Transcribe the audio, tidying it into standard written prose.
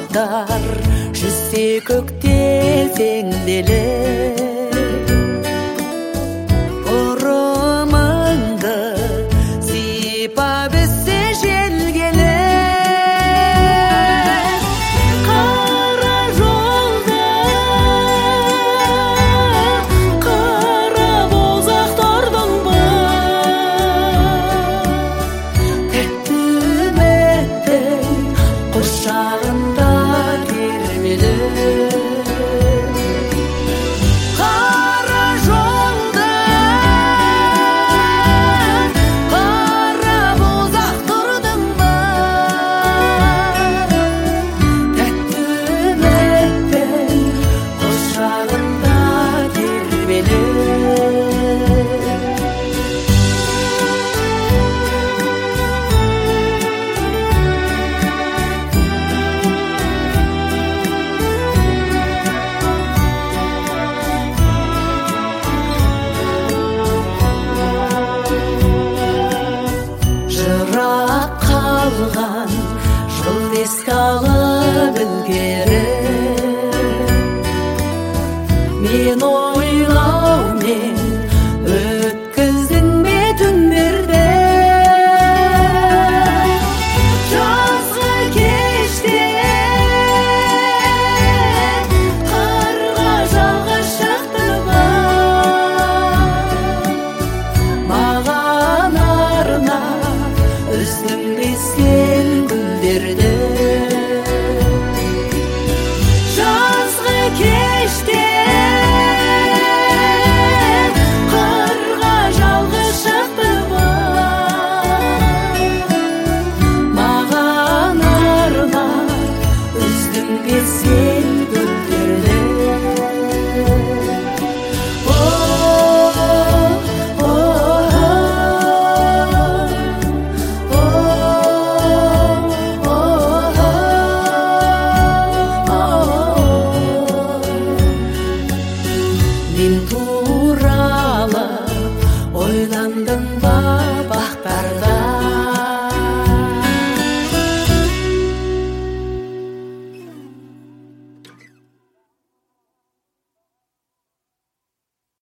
балдар жүзсе көкте сеңделіп, ұрымыңды сипап өссе жел келіп, қара жолда қара бозақтардың тәтті үміттің құшағында тербеліп, қара жолда қара бозақтардың тәтті үміттің құшағында тербеліп. Жырақ қалған жыл еске алып үлгеріп, мен ойлаумен өткіздің бе түндерді, жазғы кеште қарға жалғыз шықты маған арнап үздің бе сен гүлдерді, жазғы кеште қарға жалғыз шықты маған арнап үздің бе сен гүлдерді. Мен туралы ойландың ба